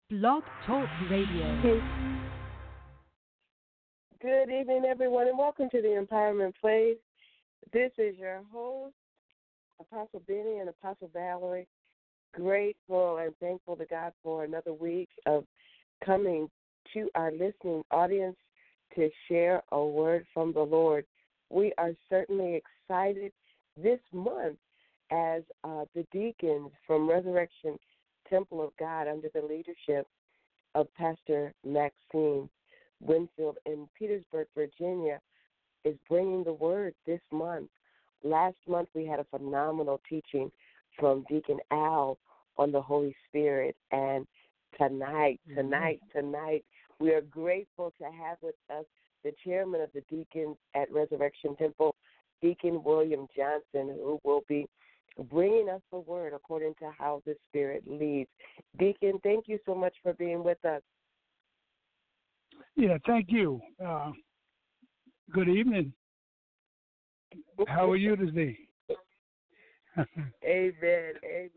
Blog Talk Radio. Good evening, everyone, and welcome to the Empowerment Place. This is your host, Apostle Benny and Apostle Valerie. Grateful and thankful to God for another week of coming to our listening audience to share a word from the Lord. We are certainly excited this month as the deacons from Resurrection Temple of God under the leadership of Pastor Maxine Winfield in Petersburg, Virginia, is bringing the word this month. Last month we had a phenomenal teaching from Deacon Al on the Holy Spirit, and tonight, we are grateful to have with us the chairman of the deacons at Resurrection Temple, Deacon William Johnson, who will be bringing us the word according to how the Spirit leads. Deacon, thank you so much for being with us. Yeah, thank you. Good evening. How are you today? Amen.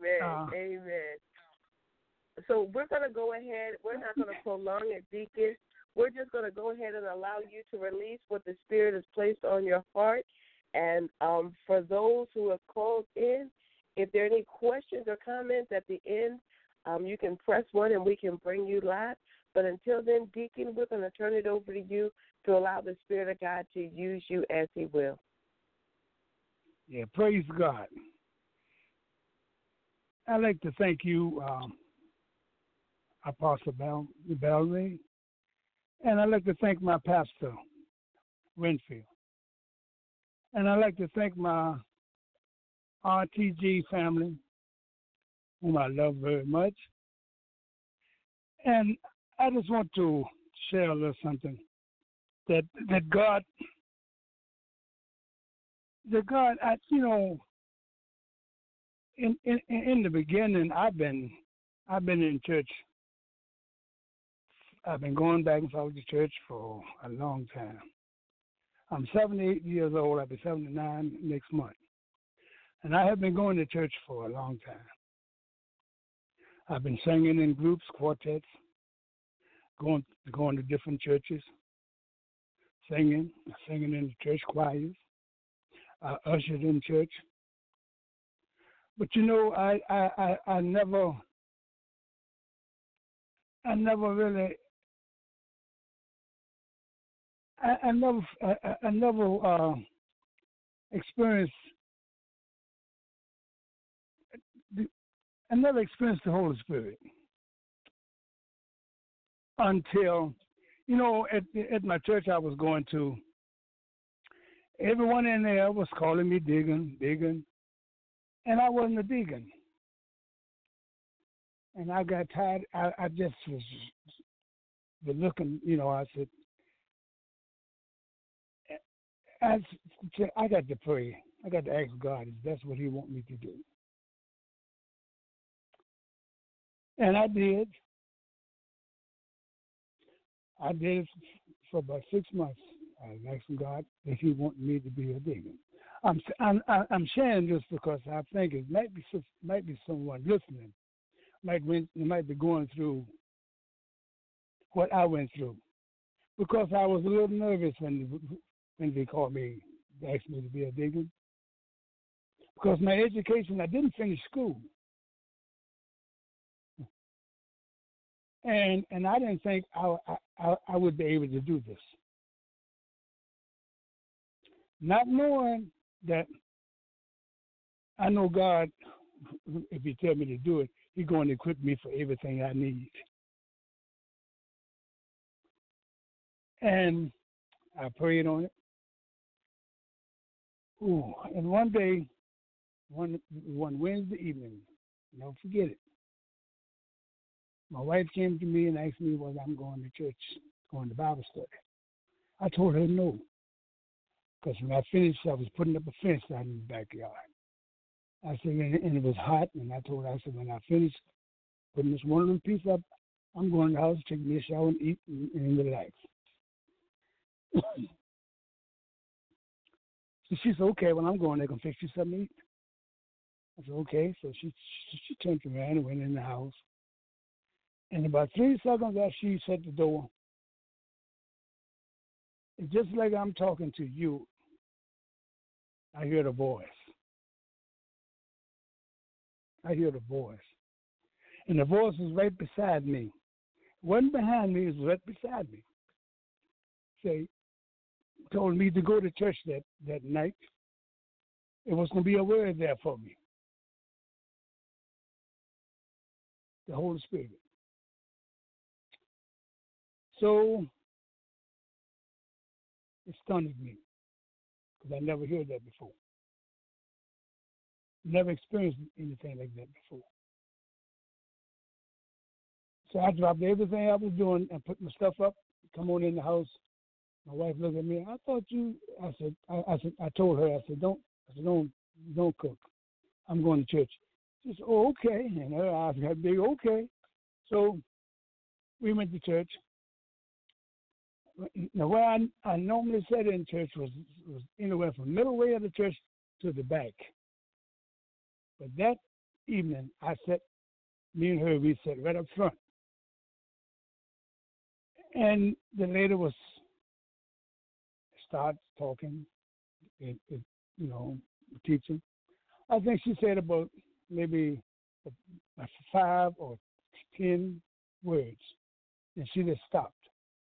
So we're going to go ahead. We're not going to prolong it, Deacon. We're just going to go ahead and allow you to release what the Spirit has placed on your heart. And for those who have called in, if there are any questions or comments at the end, you can press 1 and we can bring you live. But until then, Deacon, we're going to turn it over to you to allow the Spirit of God to use you as He will. Yeah, praise God. I'd like to thank you, Apostle Valerie, and I'd like to thank my pastor, Winfield. And I'd like to thank my RTG family, whom I love very much. And I just want to share a little something that God, in the beginning, I've been in church. I've been going back and forth to church for a long time. I'm 78 years old. I'll be 79 next month. And I have been going to church for a long time. I've been singing in groups, quartets, going to different churches, singing in the church choirs. I ushered in church. But I never really. I never experienced. I never experienced the Holy Spirit until, at my church I was going to. Everyone in there was calling me deacon, and I wasn't a deacon. And I got tired. I just was looking. I said, I got to pray. I got to ask God if that's what He want me to do. And I did. I did it for about 6 months. I was asking God if He wanted me to be a deacon. I'm sharing this because I think it might be someone listening might be going through what I went through, because I was a little nervous when they called me, they asked me to be a deacon, because my education, I didn't finish school. And I didn't think I would be able to do this. Not knowing that I know God, if He tell me to do it, He's going to equip me for everything I need. And I prayed on it. Ooh, and one day, one Wednesday evening, don't forget it, my wife came to me and asked me whether I'm going to church, going to Bible study. I told her no, because when I finished, I was putting up a fence out in the backyard. I said, and it was hot, and I told her, I said, when I finish putting this one little piece up, I'm going to the house, take me a shower, and eat, and relax. So she said, okay, well, I'm going there, going to fix you something to eat. I said, okay. So she turned around and went in the house. And about 3 seconds after she shut the door, it's just like I'm talking to you, I hear the voice. I hear the voice. And the voice was right beside me. It wasn't behind me, it was right beside me. Say, told me to go to church that night. It was going to be a word there for me. The Holy Spirit. So it stunned me because I never heard that before. Never experienced anything like that before. So I dropped everything I was doing and put my stuff up, come on in the house. My wife looked at me. I thought you. I told her. I said, don't cook. I'm going to church. She said, oh, okay. And her eyes got big. Okay. So we went to church. Now, where I normally sat in church was anywhere from the middle way of the church to the back. But that evening, me and her, we sat right up front. And the lady started talking, teaching. I think she said about maybe 5 or 10 words, and she just stopped.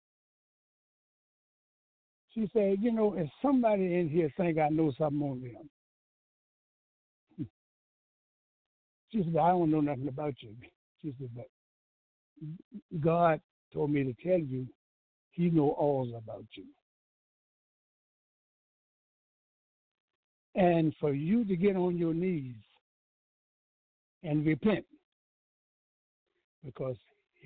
She said, if somebody in here think I know something on them. She said, I don't know nothing about you. She said, but God told me to tell you he know all about you. And for you to get on your knees and repent because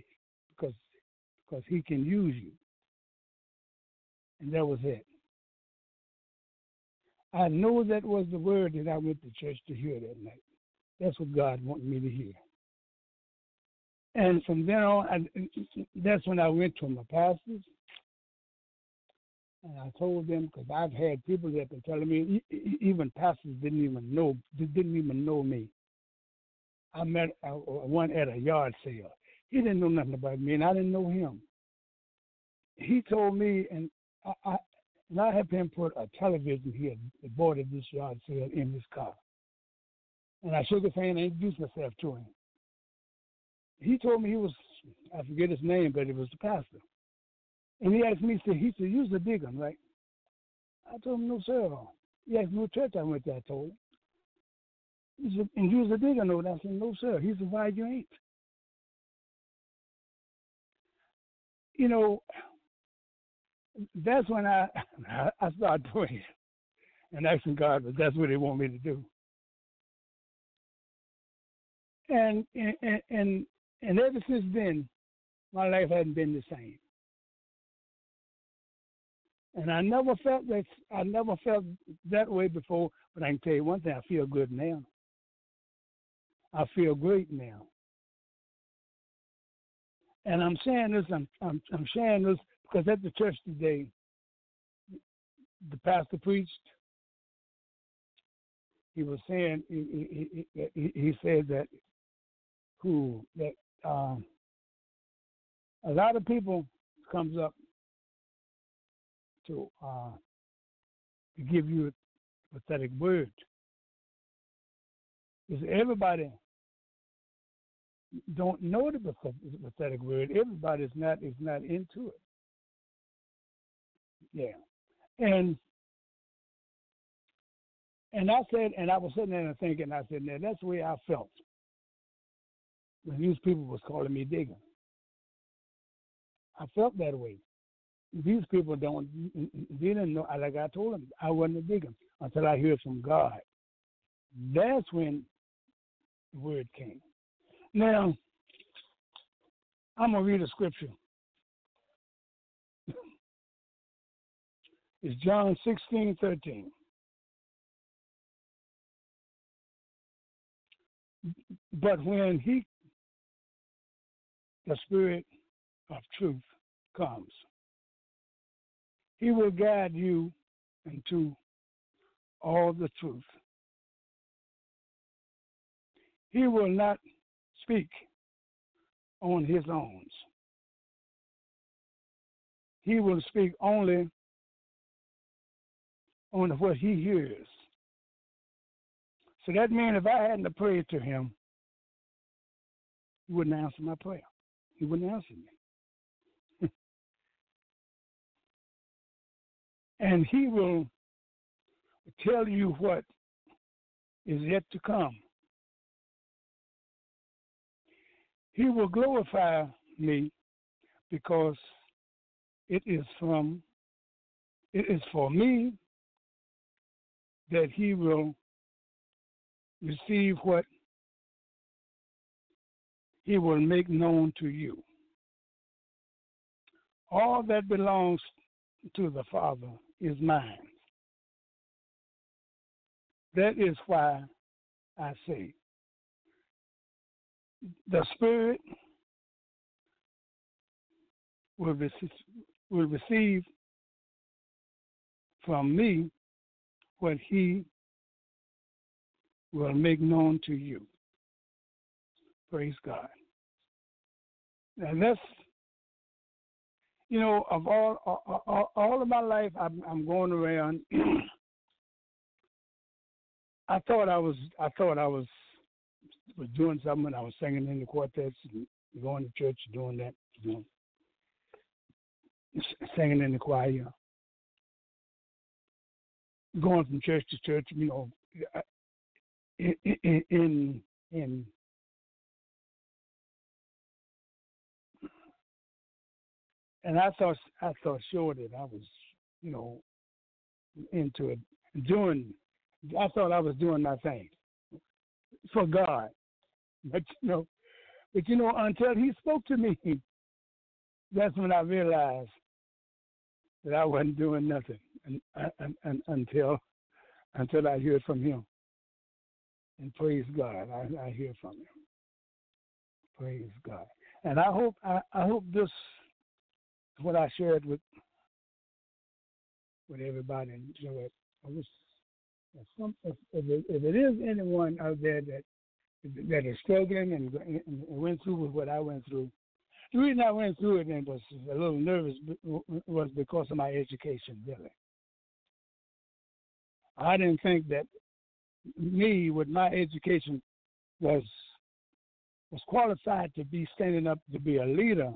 he can use you. And that was it. I know that was the word that I went to church to hear that night. That's what God wanted me to hear. And from then on, that's when I went to my pastors. And I told them, because I've had people that been telling me, even pastors didn't even know me. I met one at a yard sale. He didn't know nothing about me, and I didn't know him. He told me, and I have him put a television here, boarded this yard sale in his car. And I shook his hand and introduced myself to him. He told me I forget his name, but it was the pastor. And he asked me, he said, you're the deacon, right? I told him, no, sir. He asked me what church I went to, I told him. He said, and you was a deacon over there? I said, no, sir. He said, why you ain't? That's when I started praying and asking God, but that's what he want me to do. And ever since then, my life hadn't been the same. And I never felt that way before, but I can tell you one thing, I feel good now. I feel great now. And I'm saying this, I'm sharing this because at the church today, the pastor preached. He was saying, he said that a lot of people comes up to give you a pathetic word. Because everybody don't know the pathetic word. Everybody is not into it. Yeah. And I said, and I was sitting there and thinking, I said, now that's the way I felt when these people was calling me digger. I felt that way. These people they didn't know, like I told them, I wasn't a digger until I heard from God. That's when the word came. Now, I'm going to read a scripture. It's John 16:13. But when the Spirit of truth comes, he will guide you into all the truth. He will not speak on his own. He will speak only on what he hears. So that means if I hadn't prayed to him, he wouldn't answer my prayer. He wouldn't answer me. And he will tell you what is yet to come. He will glorify me because it is for me that he will receive what he will make known to you. All that belongs to the Father is mine. That is why I say, the Spirit will receive from me what he will make known to you. Praise God. And that's, of all of my life, I'm going around. I thought I was doing something. I was singing in the quartets, and going to church, doing that, singing in the choir, going from church to church, in and I thought sure that I was, into it, I thought I was doing my thing for God, but until he spoke to me, that's when I realized that I wasn't doing nothing, until I heard from him. And praise God, I hear from him. Praise God, and I hope this is what I shared with everybody. If it is anyone out there that is struggling and went through with what I went through, the reason I went through it and was a little nervous was because of my education, really. I didn't think that me, with my education, was qualified to be standing up to be a leader.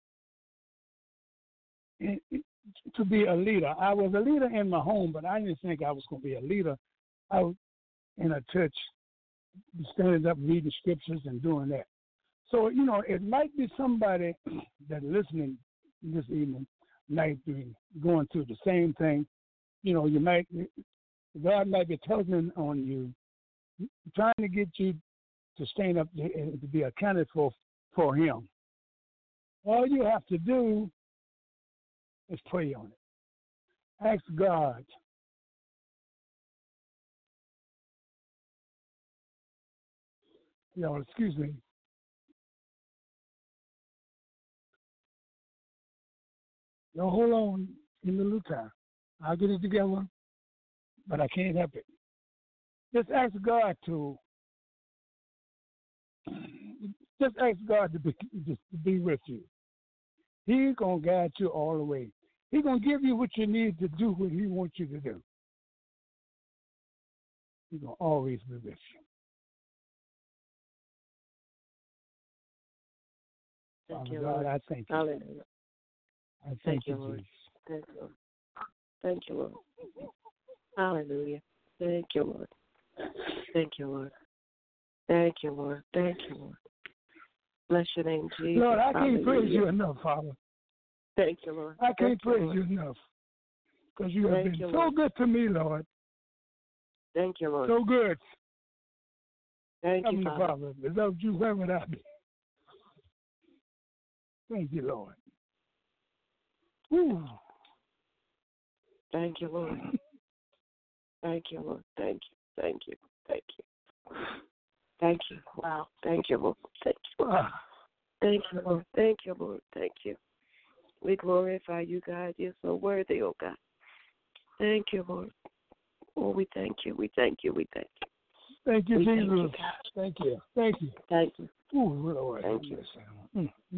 To be a leader. I was a leader in my home, but I didn't think I was going to be a leader out in a church, standing up reading scriptures and doing that. So, it might be somebody that listening this evening might be going through the same thing. God might be tugging on you, trying to get you to stand up to be accounted for him. All you have to do is pray on it. Ask God. Excuse me. Hold on in the little time. I'll get it together, but I can't help it. Just ask God to be with you. He's going to guide you all the way. He's going to give you what you need to do what he wants you to do. He's going to always be with you. Thank you, God, Lord. I thank you. Hallelujah. I thank you, Lord. Jesus. Thank you, Lord. Hallelujah. Thank you, Lord. Thank you, Lord. Thank you, Lord. Thank you, Lord. Bless your name, Jesus. Lord, I can't Hallelujah. praise you enough, Father. Thank you, Lord. I can't praise Lord. you enough because you have Thank been you, so Lord. good to me, Lord. Thank you, Lord. So good. Thank you, Heavenly Father. Without you, where would I be? Thank you, Lord. Woo. Thank you, Lord. Thank you, Lord. Thank you. Thank you. Thank you. Thank you. Wow. Thank you, Lord. Thank you. Thank you, Lord. Thank you, Lord. Thank you. We glorify you, God. You're so worthy, oh God. Thank you, Lord. Oh, we thank you. We thank you. We thank you. Thank you, We Jesus. thank you, God. Thank you. Thank you. Thank you. Ooh, Lord. Thank you.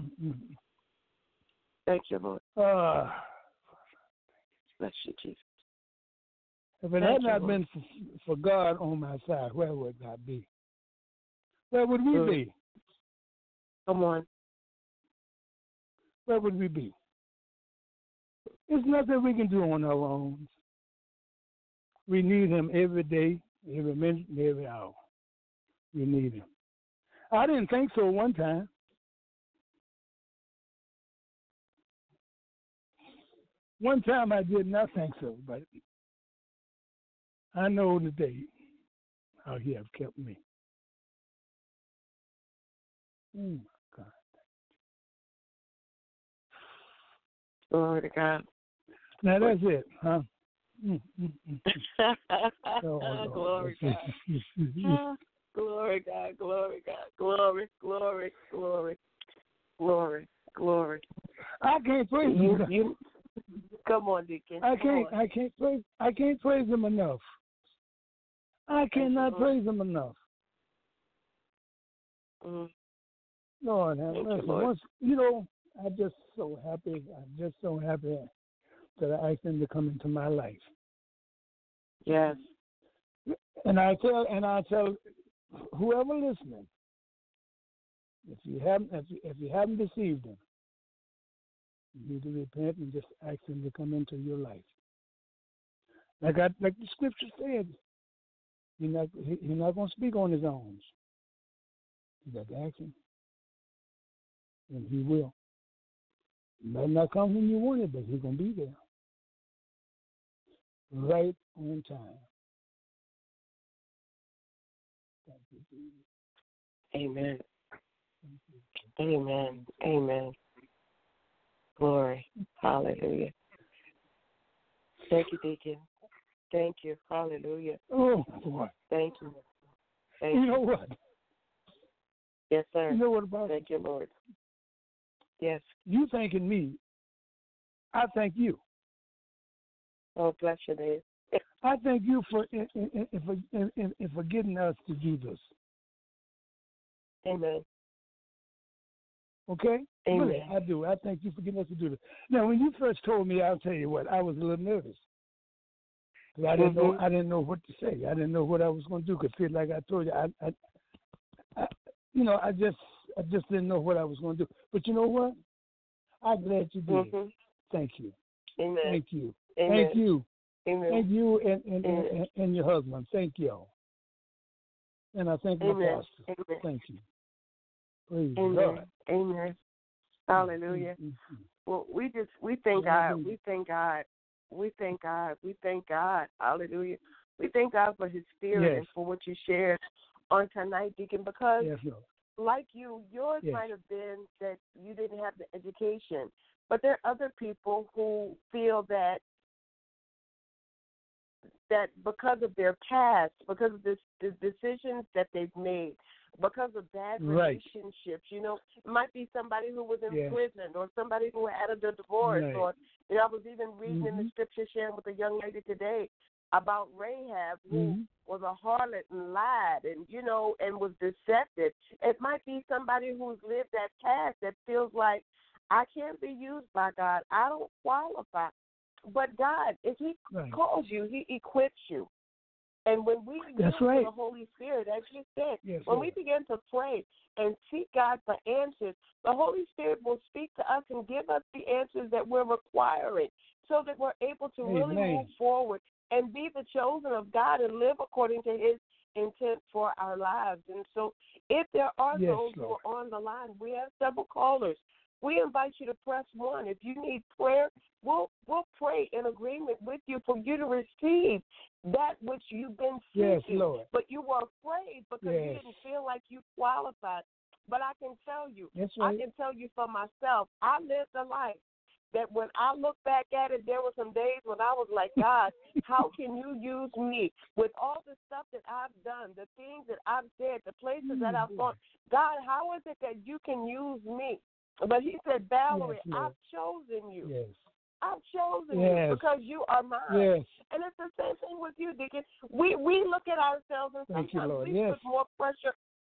Thank you, Lord. Uh, Bless you, Jesus. if it had not been for God on my side, where would I be? Where would we be? Come on. Where would we be? There's nothing we can do on our own. We need him every day, every minute, every hour. We need him. I didn't think so one time. One time I did not think so, but I know today how he has kept me. Oh, my God. Glory to God. Now, that's it, huh? Oh, glory, God. Glory, God. Glory, God. Glory, glory, glory, glory, glory. I can't praise him. Come on, Deacon. I can't praise him enough. I cannot praise him enough. Lord have mercy. Once, I'm just so happy. I'm just so happy that I asked him to come into my life. Yes. And I tell whoever listening, if you haven't deceived him, you need to repent and just ask him to come into your life. Like the scripture said, he's not going to speak on his own. You got to ask him, and he will. He might not come when you want it, but he's going to be there, right on time. Thank you, Jesus. Amen. Amen. Amen. Glory. Hallelujah. Thank you, Deacon. Thank you. Hallelujah. Oh, boy. Thank you. You know what? Yes, sir. You know what about Thank you, Lord. Yes. You thanking me, I thank you. Oh, bless your name. I thank you for getting us to do this. Amen. Okay? Amen. Really, I do. I thank you for getting us to do this. Now, when you first told me, I'll tell you what, I was a little nervous. I didn't know what to say. I didn't know what I was going to do. Because, like I told you, I just didn't know what I was going to do. But you know what? I'm glad you did. Thank you. Amen. Thank you. Amen. Thank you. Amen. Thank you and your husband. Thank y'all. And I thank my pastor. Amen. Thank you. Praise Amen. God. Amen. Hallelujah. Well, we thank God. We thank God. We thank God. We thank God. Hallelujah. We thank God for his spirit and for what you shared on tonight, Deacon, because like you, yours might have been that you didn't have the education, but there are other people who feel that because of their past, because of the decisions that they've made, because of bad relationships, it might be somebody who was in prison or somebody who had a divorce or, I was even reading in the scripture, sharing with a young lady today about Rahab, who was a harlot and lied and, and was deceptive. It might be somebody who's lived that past that feels like, I can't be used by God. I don't qualify. But God, if he calls you, he equips you. And when we yield to the Holy Spirit, as you said, when we begin to pray and seek God for answers, the Holy Spirit will speak to us and give us the answers that we're requiring so that we're able to really move forward and be the chosen of God and live according to his intent for our lives. And so if there are those who are on the line, we have several callers. We invite you to press 1. If you need prayer, we'll pray in agreement with you for you to receive that which you've been seeking. Yes, Lord. But you were afraid because you didn't feel like you qualified. But I can tell you, I can tell you for myself, I lived a life that when I look back at it, there were some days when I was like, God, how can you use me with all the stuff that I've done, the things that I've said, the places that I've gone? God, how is it that you can use me? But he said, Valerie, I've chosen you. Yes. I've chosen you because you are mine. Yes. And it's the same thing with you, Deacon. We look at ourselves and sometimes we put more pressure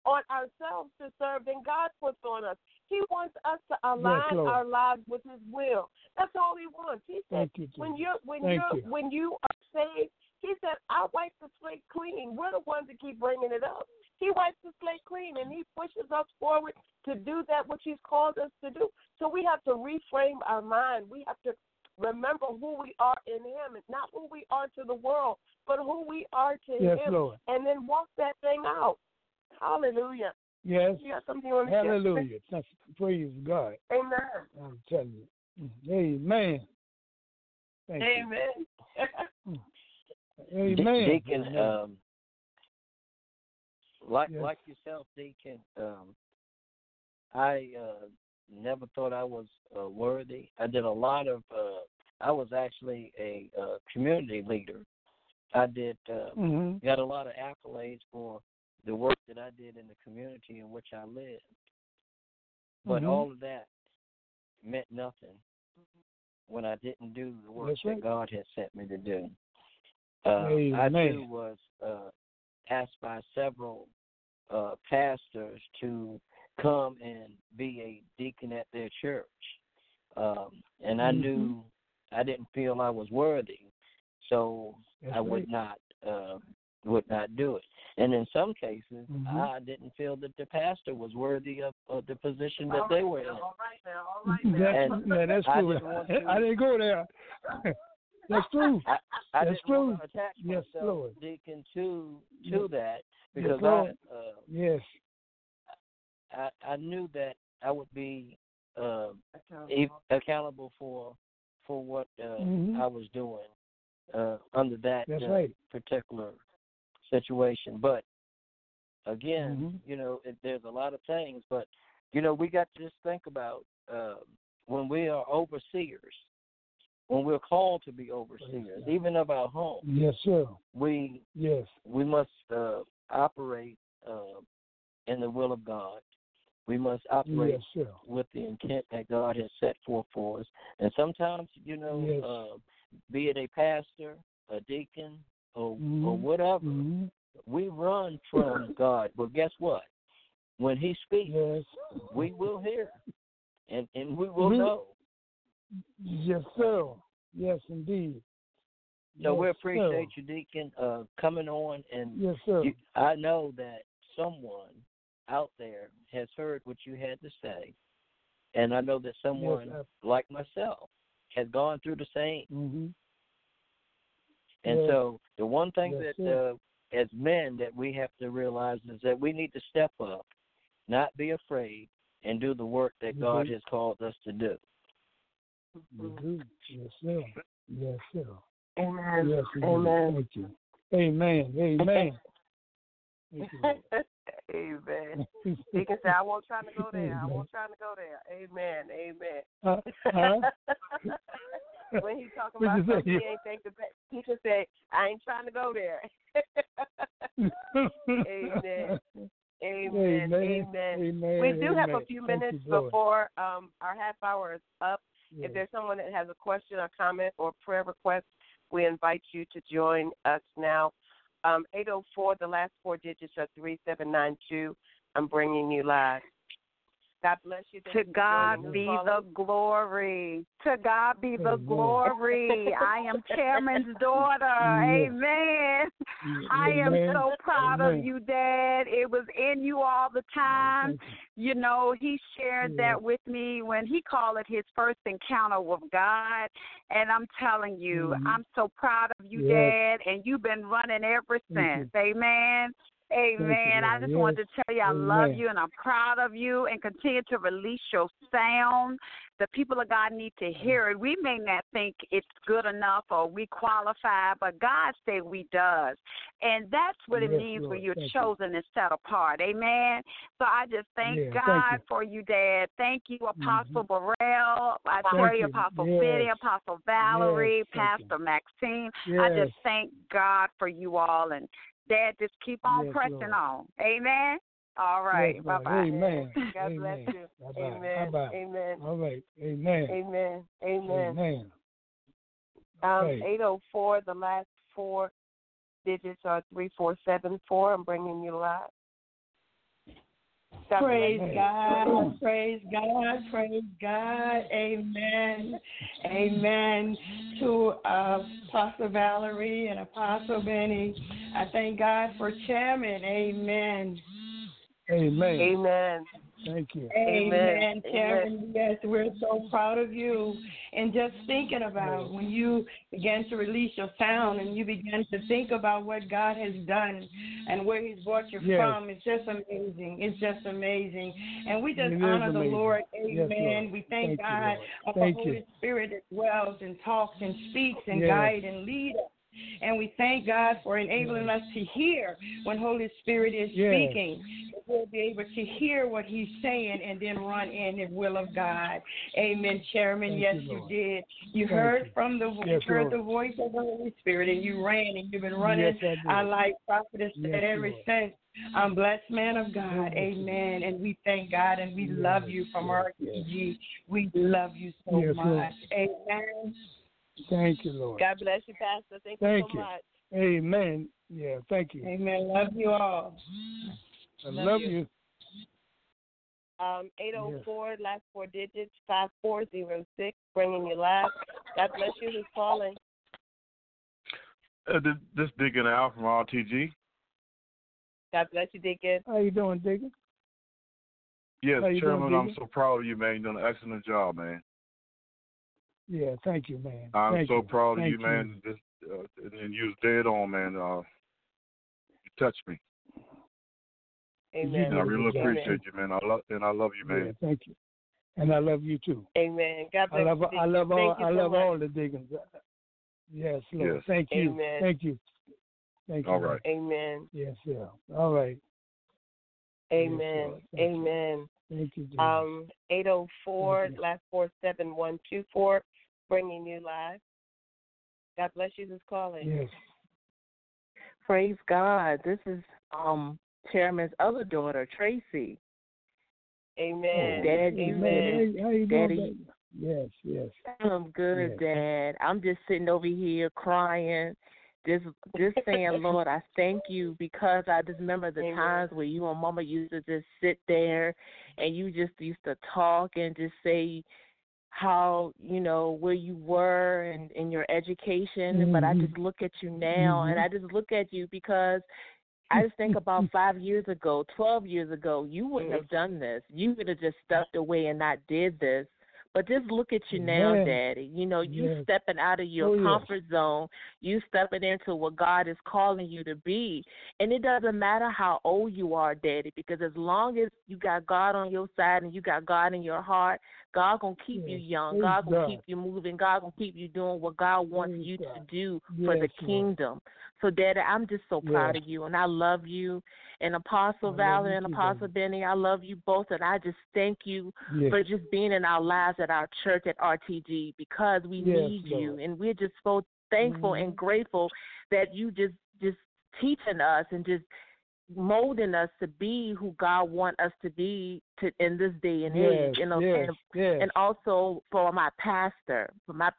on ourselves to serve than God puts on us. He wants us to align our lives with His will. That's all He wants. He said, when you are saved, He said, I wipe the slate clean. We're the ones that keep bringing it up. He wipes the slate clean, and He pushes us forward to do that which He's called us to do. So we have to reframe our mind. We have to remember who we are in Him, and not who we are to the world, but who we are to Him, Lord. And then walk that thing out. Hallelujah. Yes. You got something you want to Hallelujah. That's, praise God. Amen. I'm telling you. Amen. Thank Amen. Amen. Deacon, Amen. like yourself, Deacon, I never thought I was worthy. I did a lot of. I was actually a community leader. I did got a lot of accolades for the work that I did in the community in which I lived. But all of that meant nothing when I didn't do the work that God had sent me to do. I too was asked by several pastors to come and be a deacon at their church. And I knew I didn't feel I was worthy, so I would not do it. And in some cases, I didn't feel that the pastor was worthy of the position that they were in. All right now. That's true. I didn't go there. That's true. I That's didn't true. want to attach myself, Lord. Deacon, to that because I knew that I would be accountable for what I was doing under that particular situation. But again, there's a lot of things. But we got to just think about when we are overseers. When we're called to be overseers, even of our home, we must operate in the will of God. We must operate with the intent that God has set forth for us. And sometimes, be it a pastor, a deacon, or whatever, we run from God. But guess what? When He speaks, we will hear, and we will know. Yes, sir. Yes, indeed. So we appreciate you, Deacon, coming on. And I know that someone out there has heard what you had to say. And I know that someone like myself has gone through the same. And so the one thing that as men that we have to realize is that we need to step up, not be afraid, and do the work that God has called us to do. Yes, sir. Yes, sir. Amen. Yes, amen. Thank you. Amen. Amen. Thank you. Amen. He can say, I won't try to go there. I won't try to go there. Amen. Amen. When he talk about something he ain't think the best, he can say, I ain't trying to go there. Amen. Amen. Amen. We do have a few minutes before our half hour is up. If there's someone that has a question or comment or prayer request, we invite you to join us now. 804, the last four digits are 3792. I'm bringing you live. God bless you. To God be the glory. To God be the glory. I am Chairman's daughter. Amen. I am so proud of you, Dad. It was in you all the time. He shared that with me when he called it his first encounter with God. And I'm telling you, I'm so proud of you, Dad. And you've been running ever since. Amen. Amen. I just wanted to tell you I love you and I'm proud of you, and continue to release your sound. The people of God need to hear it. We may not think it's good enough or we qualify, but God said we does. And that's what it means when you're chosen and set apart. Amen. So I just thank God for you, Dad. Thank you, Apostle Burrell. I tell you, Apostle Biddy, Apostle Valerie, Pastor Maxine. I just thank God for you all. And Dad, just keep on pressing on. Amen. All right. Bye-bye. Amen. God bless you. Bye-bye. Amen. Bye-bye. Amen. All right. Amen. Amen. Amen. 804, the last four digits are 3474. I'm bringing you live. Praise God, praise God, praise God. Amen. Amen. To Apostle Valerie and Apostle Benny, I thank God for Chairman. Amen. Amen. Amen. Thank you. Amen, Chairman. Yes, we're so proud of you. And just thinking about when you began to release your sound and you began to think about what God has done and where He's brought you from, it's just amazing. It's just amazing. And we just honor the Lord. Amen. Yes, we thank God for the Holy Spirit that dwells and talks and speaks and guides and leads us. And we thank God for enabling us to hear when Holy Spirit is speaking. We'll be able to hear what He's saying and then run in the will of God. Amen, Chairman. Yes, you did. You heard from the the voice of the Holy Spirit, and you ran, and you've been running. I like Prophetess said ever since. I'm blessed man of God. Amen. And we thank God, and we love you from RTG. We love you so much. Amen. Thank you, Lord. God bless you, Pastor. Thank you so much. Amen. Yeah, thank you. Amen. Love you all. I love you. 804, last 4 digits, 5406, bringing you live. God bless you. Who's calling? This Deacon Al from RTG. God bless you, Deacon. How you doing, Deacon? Yes, Chairman, I'm so proud of you, man. You're doing an excellent job, man. Yeah, thank you, man. I'm so proud of you, man. And you was dead on, man. You touched me. Amen. And I really appreciate you, man. I love you, man. Yeah, thank you. And I love you too. Amen. God bless you. I love all the deacons. Yes, Lord. Yes. Thank you. Amen. Thank you. Thank you. All right. Amen. Yes, sir. All right. Amen. Yes, Amen. Thank you. 804, last 47124, bringing you live. God bless you. Who's calling? Yes. Praise God. This is Chairman's other daughter, Tracy. Amen. Daddy, Amen. How you doing, Daddy? Yes. I'm good, Dad. I'm just sitting over here crying, just saying, Lord, I thank you, because I just remember the times where you and Mama used to just sit there and you just used to talk and just say how, where you were and in your education. But I just look at you now, and I just look at you because I just think about 5 years ago, 12 years ago, you wouldn't have done this. You would have just stepped away and not did this. But just look at you now, Daddy. You stepping out of your comfort zone. You stepping into what God is calling you to be. And it doesn't matter how old you are, Daddy, because as long as you got God on your side and you got God in your heart, God going to keep you young. God going to keep you moving. God going to keep you doing what God wants you to do for the kingdom. So, Daddy, I'm just so proud of you, and I love you. And Apostle Valerie and Apostle Benny, I love you both, and I just thank you for just being in our lives at our church at RTG, because we need you, and we're just so thankful and grateful that you just teaching us and just molding us to be who God wants us to be in this day and age. And also for my pastor,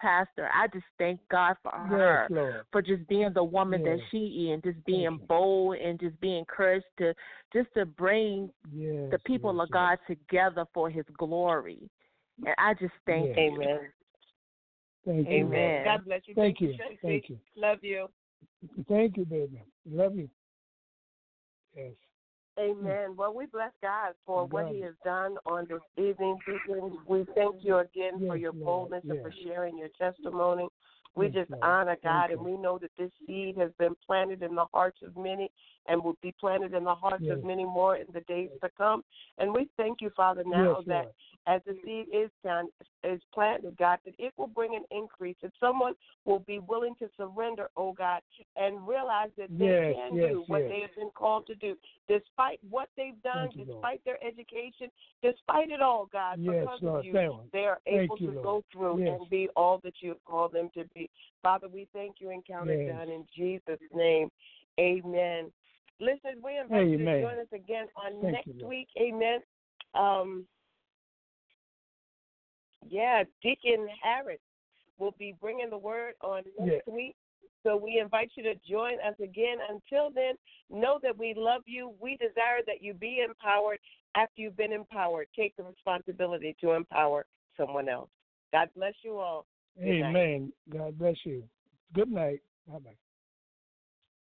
I just thank God for her, for just being the woman that she is, just being bold and just being encouraged to bring the people of God together for His glory. And I just thank you. Amen. Thank you. Amen. God bless you. Thank you. Thank you. Love you. Thank you, baby. Love you. Yes. Amen. Well, we bless God for what He has done on this evening. We thank you again for your boldness and for sharing your testimony. We just honor God, and we know that this seed has been planted in the hearts of many and will be planted in the hearts of many more in the days to come. And we thank you, Father, now that as the seed is planted, God, that it will bring an increase, that someone will be willing to surrender, oh God, and realize that they can do what they have been called to do, despite what they've done, despite their education, despite it all, God, because of you, they are able to go through and be all that you have called them to be. Father, we thank you, Encounter done in Jesus' name. Amen. Listeners, we invite you to join us again on next week. Amen. Deacon Harris will be bringing the word on next week. So we invite you to join us again. Until then, know that we love you. We desire that you be empowered. After you've been empowered, take the responsibility to empower someone else. God bless you all. Amen. God bless you. Good night. Bye-bye.